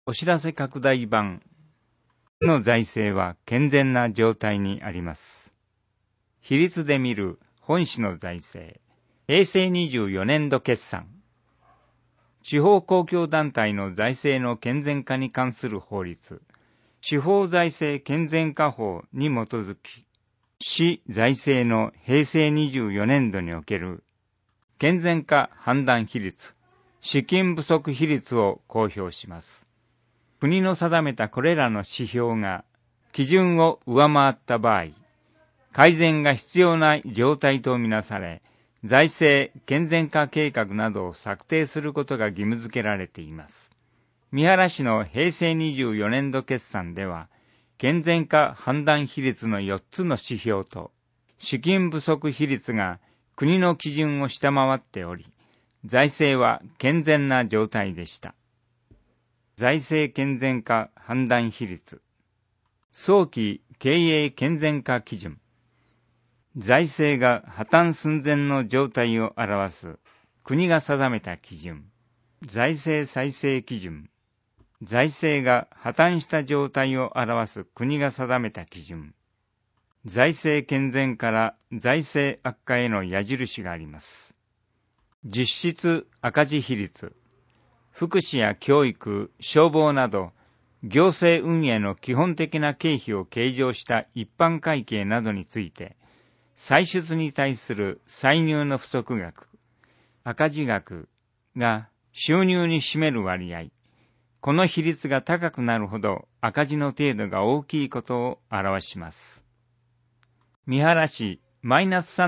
お知らせ拡大版の財政は健全な状態にあります。比率で見る本市の財政、平成24年度決算。地方公共団体の財政の健全化に関する法律、地方財政健全化法に基づき、市財政の平成24年度における健全化判断比率、資金不足比率を公表します。国の定めたこれらの指標が基準を上回った場合、改善が必要な状態とみなされ、財政健全化計画などを策定することが義務付けられています。三原市の平成24年度決算では、健全化判断比率の4つの指標と、資金不足比率が国の基準を下回っており、財政は健全な状態でした。財政健全化判断比率。早期経営健全化基準。財政が破綻寸前の状態を表す国が定めた基準。財政再生基準。財政が破綻した状態を表す国が定めた基準。財政健全から財政悪化への矢印があります。実質赤字比率。福祉や教育、消防など、行政運営の基本的な経費を計上した一般会計などについて、歳出に対する歳入の不足額、赤字額が収入に占める割合、この比率が高くなるほど赤字の程度が大きいことを表します。三原市マイナス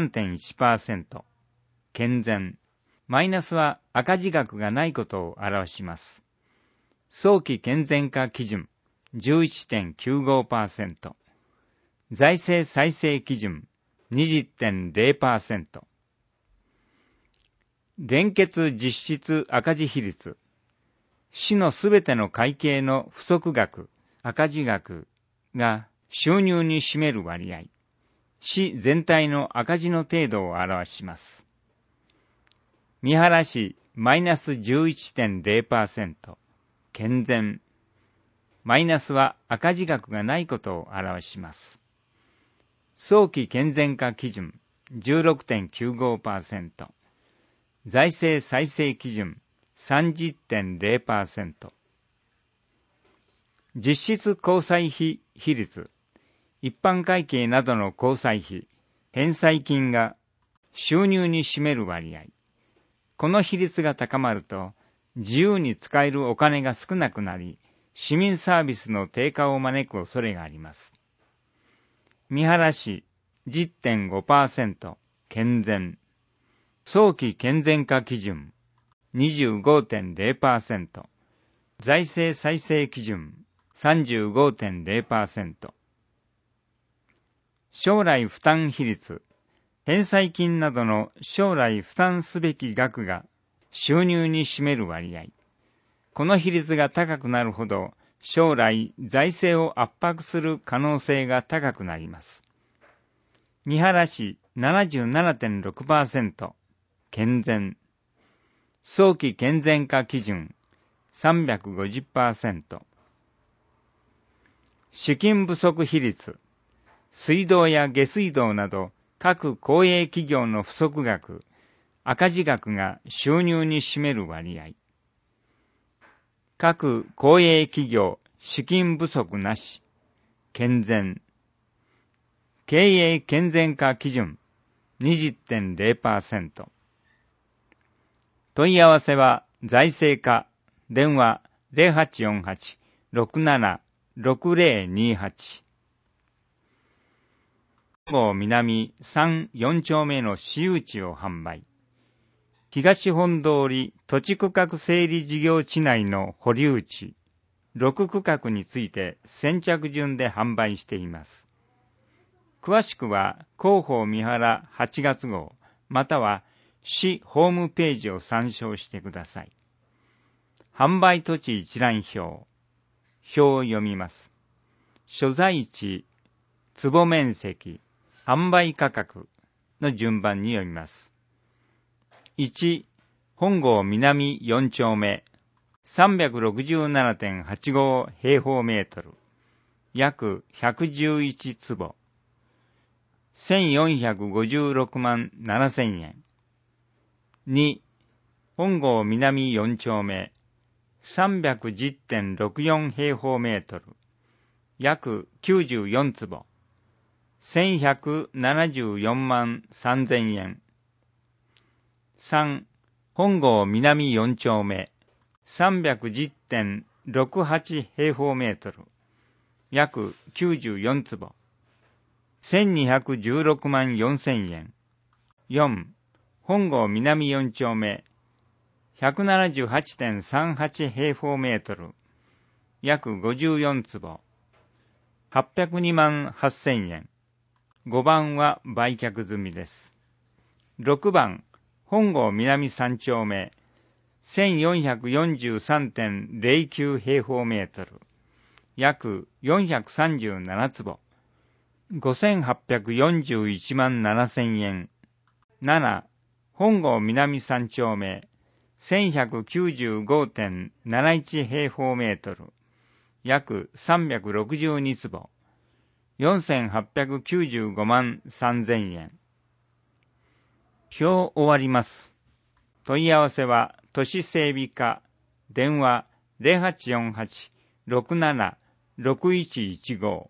3.1%、健全。マイナスは赤字額がないことを表します。早期健全化基準 11.95%、財政再生基準 20.0%、連結実質赤字比率、市のすべての会計の不足額、赤字額が収入に占める割合、市全体の赤字の程度を表します。三原市マイナス 11.0%、健全。マイナスは赤字額がないことを表します。早期健全化基準 16.95%、財政再生基準 30.0%、実質交際費比率、一般会計などの交際費、返済金が収入に占める割合、この比率が高まると、自由に使えるお金が少なくなり、市民サービスの低下を招く恐れがあります。三原市 10.5%、健全。早期健全化基準 25.0%、財政再生基準 35.0%。将来負担比率。返済金などの将来負担すべき額が収入に占める割合。この比率が高くなるほど将来財政を圧迫する可能性が高くなります。三原市 77.6%、健全。早期健全化基準 350%。資金不足比率。水道や下水道など各公営企業の不足額、赤字額が収入に占める割合。各公営企業、資金不足なし、健全。経営健全化基準 20.0%。問い合わせは財政課、電話 0848-676028。本郷南3、4丁目の私有地を販売。東本通り土地区画整理事業地内の保留地、6区画について先着順で販売しています。詳しくは広報三原8月号、または市ホームページを参照してください。販売土地一覧表。表を読みます。所在地、坪面積、販売価格の順番に読みます。1、本郷南4丁目、 367.85 平方メートル、約111坪、1456万7000円。2、本郷南4丁目、310.64 平方メートル、約94坪、1174万3000円。3、本郷南4丁目、310.68 平方メートル、約94坪、1216万4000円。4、本郷南4丁目、178.38 平方メートル、約54坪、802万8000円。5番は売却済みです。6番、本郷南3丁目、1443.09 平方メートル、約437坪、5841万7000円。7、本郷南3丁目、1195.71 平方メートル、約362坪、4895万3000円。表終わります。問い合わせは、都市整備課、電話 0848-67-6115。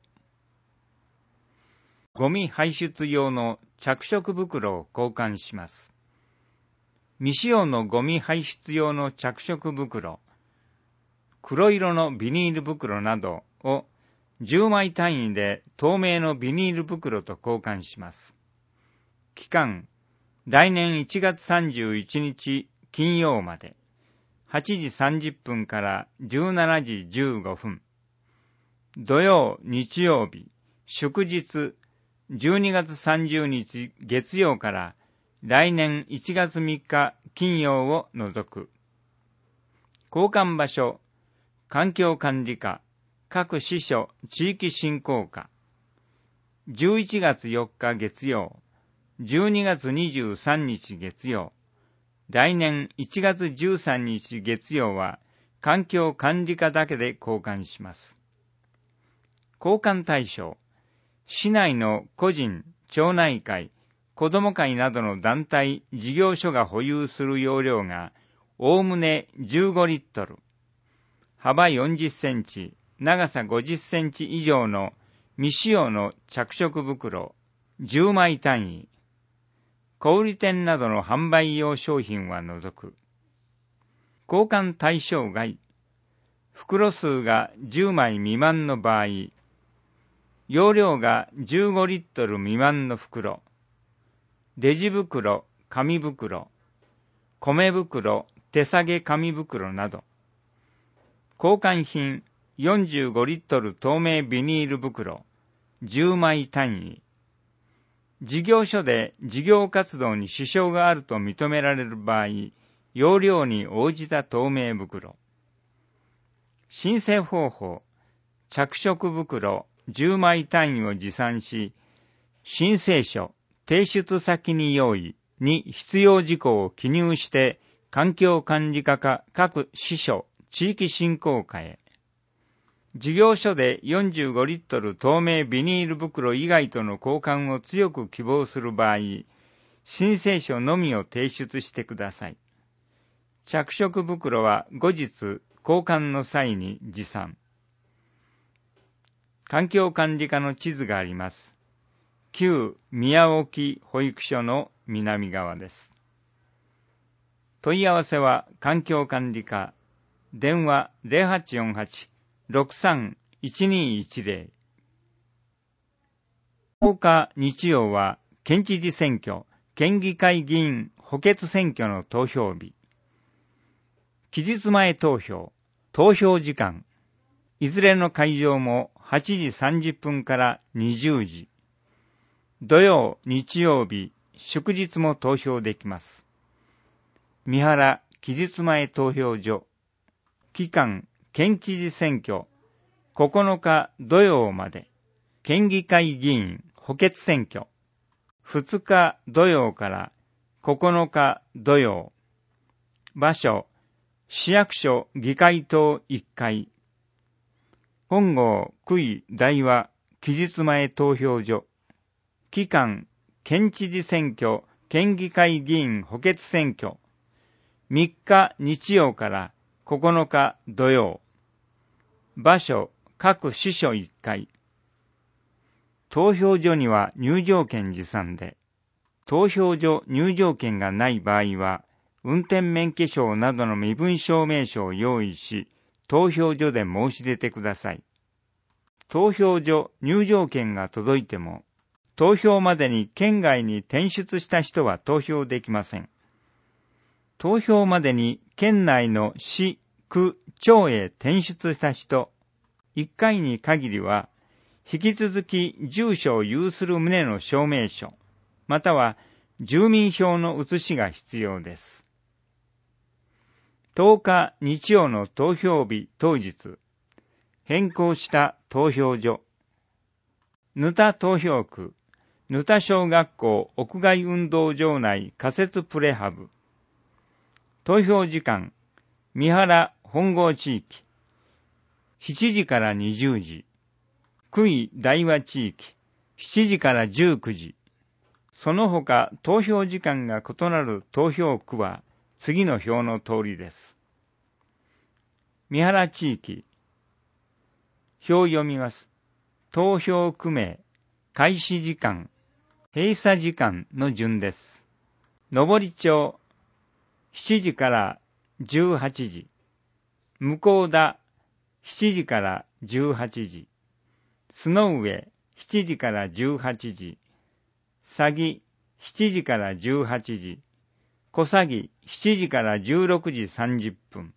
ゴミ排出用の着色袋を交換します。未使用のゴミ排出用の着色袋、黒色のビニール袋などを10枚単位で透明のビニール袋と交換します。期間、来年1月31日金曜まで、8時30分から17時15分。土曜、日曜日、祝日、12月30日月曜から来年1月3日金曜を除く。交換場所、環境管理課、各支所地域振興課。11月4日月曜、12月23日月曜、来年1月13日月曜は環境管理課だけで交換します。交換対象、市内の個人、町内会、子ども会などの団体、事業所が保有する容量がおおむね15リットル、幅40センチ、長さ50センチ以上の未使用の着色袋10枚単位、小売店などの販売用商品は除く。交換対象外、袋数が10枚未満の場合、容量が15リットル未満の袋、レジ袋、紙袋、米袋、手提げ紙袋など、交換品45リットル透明ビニール袋10枚単位、事業所で事業活動に支障があると認められる場合、容量に応じた透明袋。申請方法、着色袋10枚単位を持参し、申請書、提出先に用意に必要事項を記入して、環境管理課か各支所、地域振興課へ。事業所で45リットル透明ビニール袋以外との交換を強く希望する場合、申請書のみを提出してください。着色袋は後日交換の際に持参。環境管理課の地図があります。旧宮沖保育所の南側です。問い合わせは環境管理課、電話 0848-63-1210。10日日曜は県知事選挙、県議会議員補欠選挙の投票日。期日前投票、投票時間、いずれの会場も8時30分から20時。土曜、日曜日、祝日も投票できます。三原期日前投票所。期間、県知事選挙、9日土曜まで。県議会議員補欠選挙、2日土曜から9日土曜。場所、 市役所議会棟1階、本郷区域大和期日前投票所、期間、県知事選挙、県議会議員補欠選挙、3日日曜から9日土曜、場所、各支所1階。投票所には入場券持参で、投票所入場券がない場合は、運転免許証などの身分証明書を用意し、投票所で申し出てください。投票所入場券が届いても、投票までに県外に転出した人は投票できません。投票までに県内の市、区、町へ転出した人、1回に限りは、引き続き住所を有する旨の証明書、または住民票の写しが必要です。10日日曜の投票日当日、変更した投票所、沼田投票区、沼田小学校屋外運動場内仮設プレハブ、投票時間、三原本郷地域、7時から20時、区域大和地域、7時から19時、その他投票時間が異なる投票区は次の表の通りです。三原地域、表を読みます。投票区名、開始時間、閉鎖時間の順です。登町、7時から18時。向田、7時から18時。須上、7時から18時。佐木、7時から18時。小佐7時から16時30分。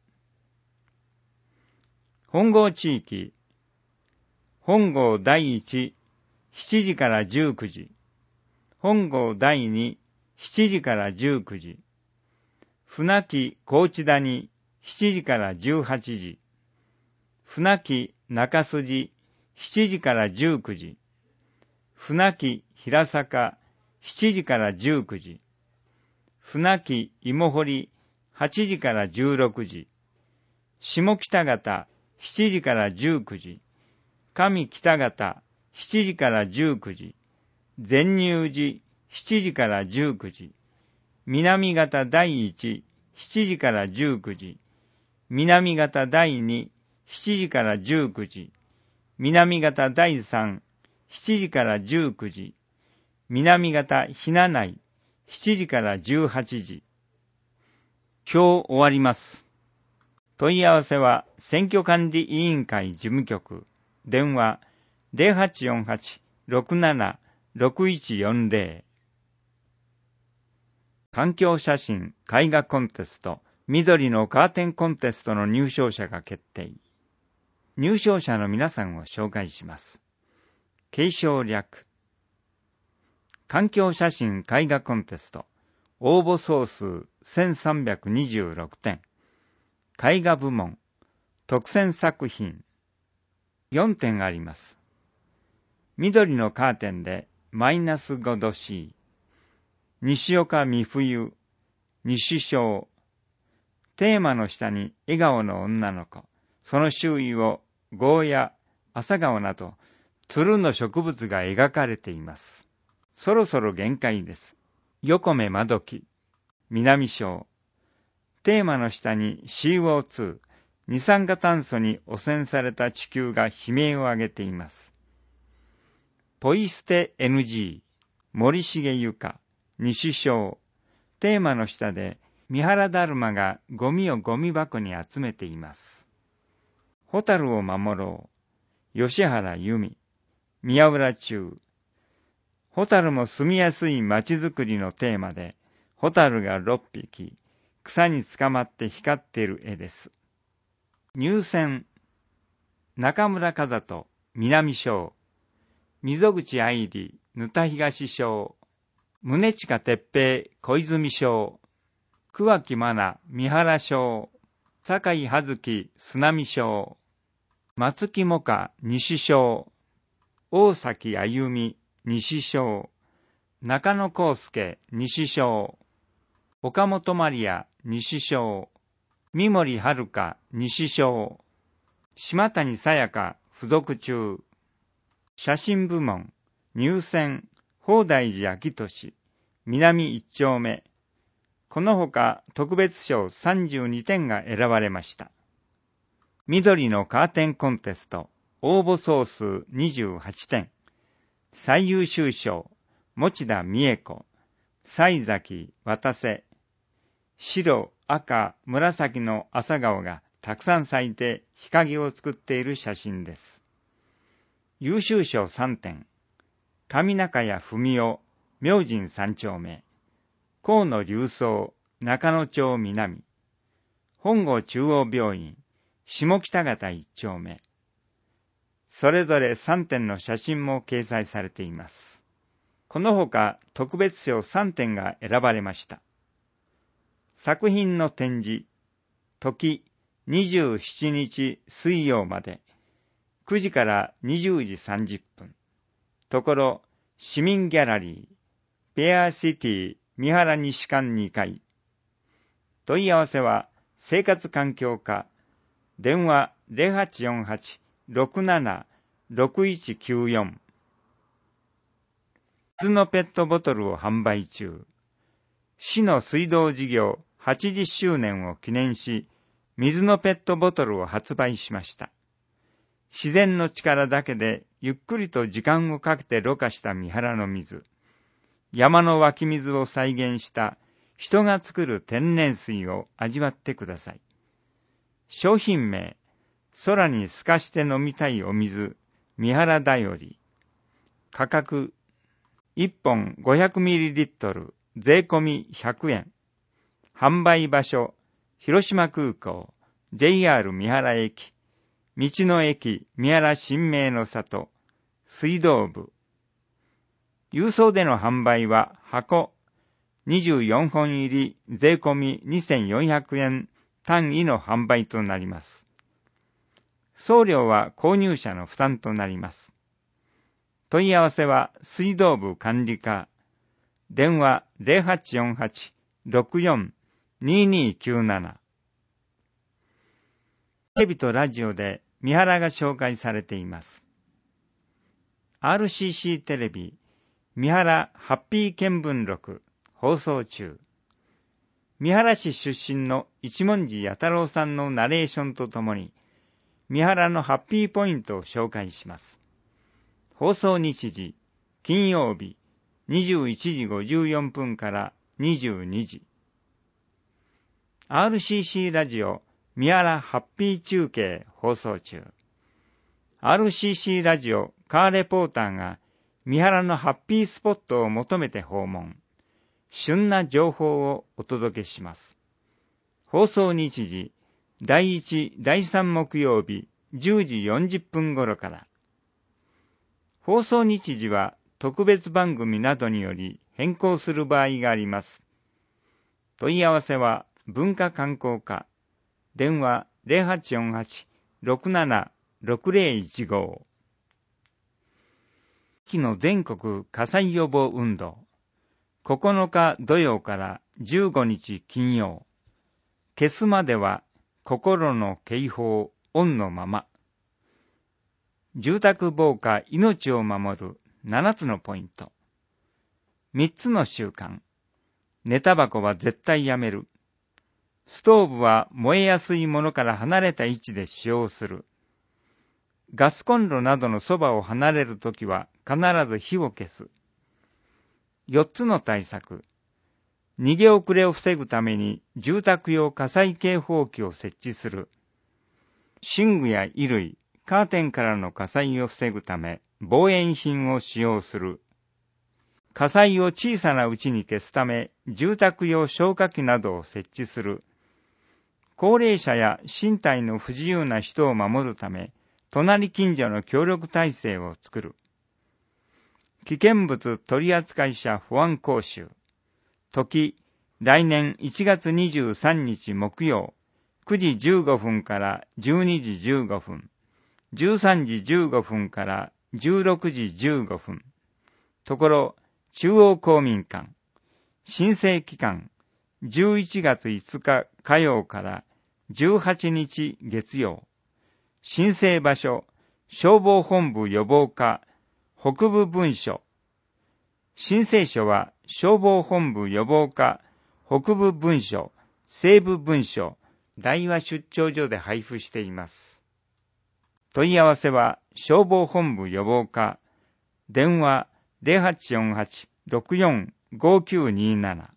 本郷地域、本郷第一、7時から19時。本郷第二、7時から19時。船木高知谷、7時から18時。船木中筋、7時から19時。船木平坂、7時から19時。船木芋堀、8時から16時。下北方、7時から19時。上北方、7時から19時。善入寺、7時から19時。南方第一、7時から19時。南方第二、7時から19時。南方第三、7時から19時。南方ひな内、7時から18時。表終わります。問い合わせは選挙管理委員会事務局、電話 0848-67-6140。環境写真絵画コンテスト、緑のカーテンコンテストの入賞者が決定。入賞者の皆さんを紹介します。継承略。環境写真絵画コンテスト、応募総数1326点。絵画部門、特選作品、4点あります。緑のカーテンで-5度 C。西岡美冬、西賞。テーマの下に笑顔の女の子、その周囲をゴーヤ、朝顔など、つるの植物が描かれています。そろそろ限界です。横目まどき、南賞。テーマの下に CO2、二酸化炭素に汚染された地球が悲鳴を上げています。ポイ捨て NG、森重ゆか、西賞。テーマの下で三原だるまがゴミをゴミ箱に集めています。ホタルを守ろう、吉原由美、宮浦中。ホタルも住みやすい街づくりのテーマで、ホタルが6匹、草につかまって光っている絵です。入選、中村和人、南賞。溝口愛理、沼田東賞。宗近哲平、小泉賞。桑木真奈、三原賞。坂井葉月、須波賞。松木萌歌、西賞。大崎あゆみ、西賞。中野康介、西賞。岡本マリア、西賞。 三森遥西小、島谷さやか付属中、写真部門、入選、法大寺秋俊、南一丁目。このほか特別賞32点が選ばれました。緑のカーテンコンテスト、応募総数28点。最優秀賞、持田美恵子、西崎渡瀬。白、赤、紫の朝顔がたくさん咲いて日陰を作っている写真です。優秀賞3点。上中谷文夫、明神3丁目。河野隆三、中野町南。本郷中央病院、下北方1丁目。それぞれ3点の写真も掲載されています。このほか特別賞3点が選ばれました。作品の展示、時27日水曜まで、9時から20時30分。ところ、市民ギャラリー、ペアシティ三原西館2階。問い合わせは、生活環境課、電話 0848-67-6194。水のペットボトルを販売中。市の水道事業80周年を記念し、水のペットボトルを発売しました。自然の力だけでゆっくりと時間をかけてろ過した三原の水。山の湧き水を再現した人が作る天然水を味わってください。商品名、空に透かして飲みたいお水、三原だより。価格、1本 500ml、税込み100円。販売場所、広島空港、JR 三原駅、道の駅三原新名の里、水道部。郵送での販売は箱24本入り税込み2400円単位の販売となります。送料は購入者の負担となります。問い合わせは水道部管理課、電話 0848-64-2297。テレビとラジオで三原が紹介されています。RCC テレビ三原ハッピー見聞録放送中。三原市出身の一文字弥太郎さんのナレーションとともに三原のハッピーポイントを紹介します。放送日時、金曜日21時54分から22時。RCC ラジオ三原ハッピー中継放送中。RCC ラジオカーレポーターが三原のハッピースポットを求めて訪問。旬な情報をお届けします。放送日時、第1、第3木曜日10時40分頃から。放送日時は特別番組などにより変更する場合があります。問い合わせは文化観光課、電話 0848-67-6015。秋の全国火災予防運動、9日土曜から15日金曜。消すまでは心の警報オンのまま。住宅防火命を守る7つのポイント。3つの習慣。寝タバコは絶対やめる。ストーブは燃えやすいものから離れた位置で使用する。ガスコンロなどのそばを離れるときは必ず火を消す。4つの対策。逃げ遅れを防ぐために住宅用火災警報器を設置する。寝具や衣類、カーテンからの火災を防ぐため防煙品を使用する。火災を小さなうちに消すため住宅用消火器などを設置する。高齢者や身体の不自由な人を守るため隣近所の協力体制を作る。危険物取扱者保安講習。時、来年1月23日木曜、9時15分から12時15分、13時15分から16時15分。ところ、中央公民館。申請期間、11月5日火曜から 18日月曜、申請場所、消防本部予防課、北部分署。申請書は消防本部予防課、北部分署、西部分署、大和出張所で配布しています。問い合わせは消防本部予防課、電話 0848-645927。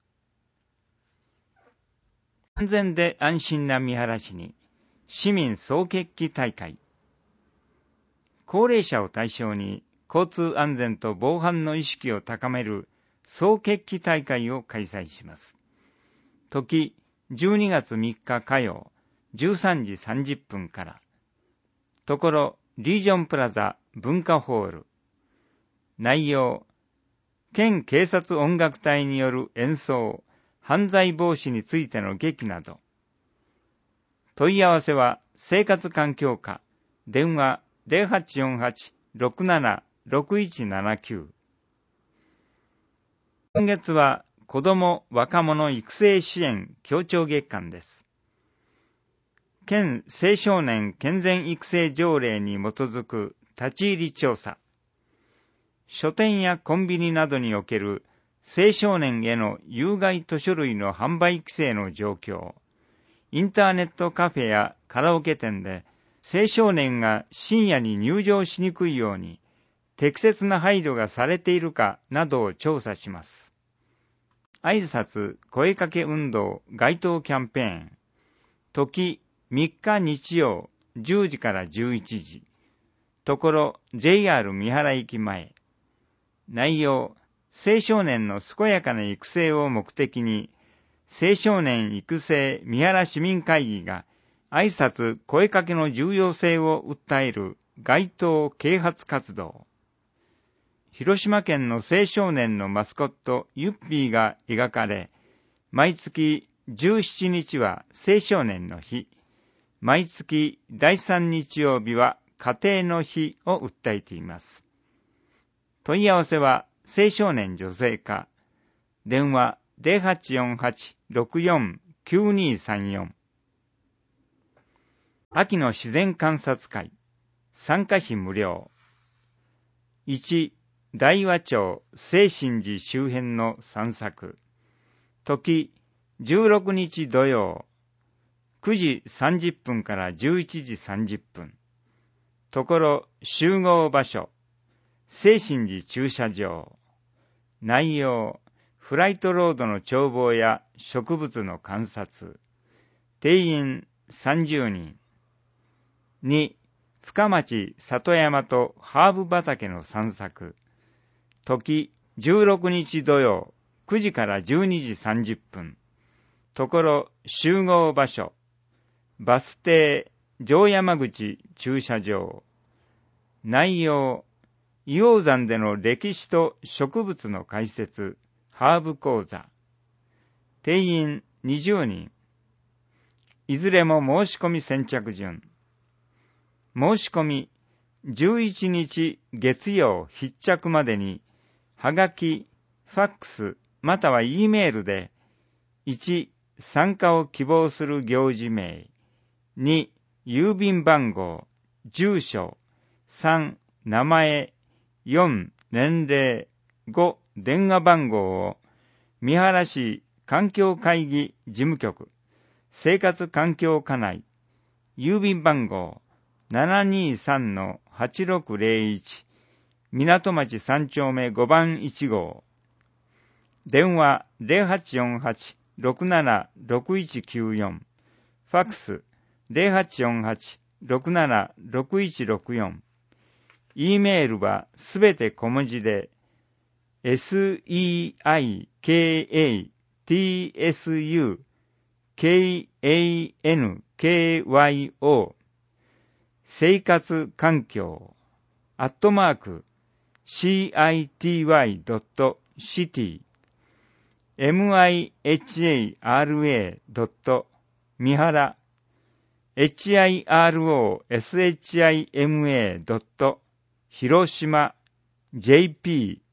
安全で安心な三原市に市民総決起大会。高齢者を対象に交通安全と防犯の意識を高める総決起大会を開催します。時12月3日火曜13時30分から。ところリージョンプラザ文化ホール。内容、県警察音楽隊による演奏、犯罪防止についての劇など。問い合わせは生活環境課、電話 0848-676179。今月は子ども若者育成支援協調月間です。県青少年健全育成条例に基づく立ち入り調査。書店やコンビニなどにおける青少年への有害図書類の販売規制の状況。インターネットカフェやカラオケ店で青少年が深夜に入場しにくいように適切な配慮がされているかなどを調査します。挨拶声かけ運動街頭キャンペーン。時3日日曜10時から11時。ところ JR 三原駅前。内容、青少年の健やかな育成を目的に、青少年育成三原市民会議が挨拶声かけの重要性を訴える街頭啓発活動。広島県の青少年のマスコットユッピーが描かれ、毎月17日は青少年の日、毎月第3日曜日は家庭の日を訴えています。問い合わせは青少年女性課、電話 0848-649234。秋の自然観察会、参加費無料。1、大和町清心寺周辺の散策。時、16日土曜、9時30分から11時30分。ところ、集合場所、清心寺駐車場。内容、フライトロードの眺望や植物の観察。定員30人。2、深町里山とハーブ畑の散策。時、16日土曜、9時から12時30分。ところ、集合場所。バス停、城山口駐車場。内容、硫黄山での歴史と植物の解説、ハーブ講座。定員20人。いずれも申し込み先着順。申し込み、11日月曜必着までに、はがき、ファックス、または E メールで、1、参加を希望する行事名、2、郵便番号、住所、3、名前、4、年齢、5、電話番号を、三原市環境会議事務局、生活環境課内、郵便番号 723-8601、港町3丁目5番1号、電話 0848-676194、ファックス 0848-676164、E メールはすべて小文字で、seikatsukankyo 生活環境@city.city mihara hirosHIROSHIMA JP